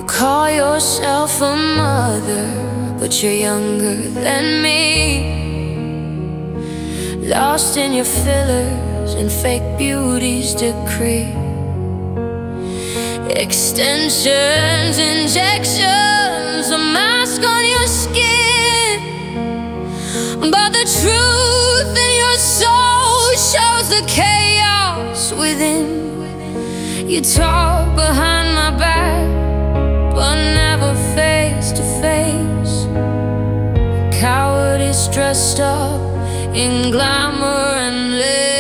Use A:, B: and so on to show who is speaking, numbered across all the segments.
A: call yourself a mother, but you're younger than me. Lost in your fillers and fake beauty's decree. Extensions, injections, a mask on your skin, but the truth in your soul shows the chaos within. You talk behind my back, but never face to face. Cowardice dressed up in glamour and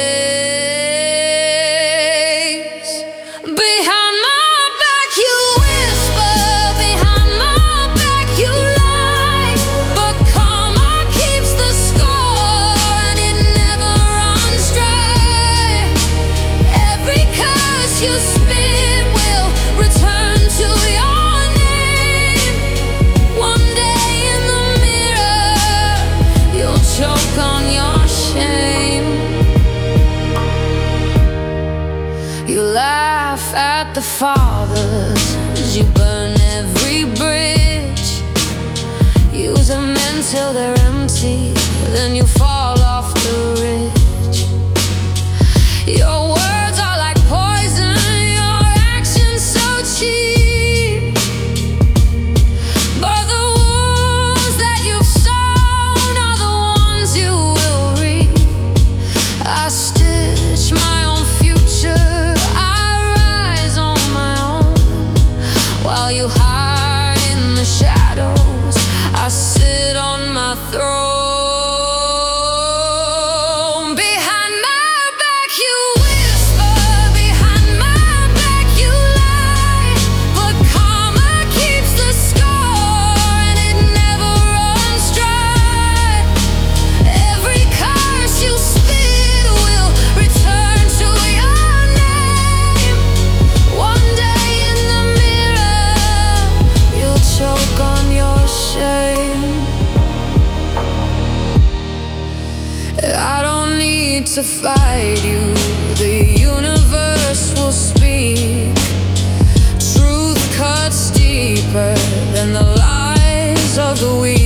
A: lace. Behind my back you whisper, behind my back you lie, but karma keeps the score and it never runs dry. Every curse you spit will return to your name. One day in the mirror you'll choke on your shame. You laugh at the fathers as you burn every bridge. Use them until they're empty, then you fall off the ridge. Your words are like poison, your actions so cheap, but the wounds that you've sown are the ones you will reap. I stitch my own future, I rise on my own, while you hide in the shadows. I sit on my throne. Behind my back you whisper, behind my back you lie, but karma keeps the score and it never runs dry. Every curse you spit will return to your name. One day in the mirror you'll choke on your shame. I don't need to fight you, the universe will speak. Truth cuts deeper than the lies of the weak.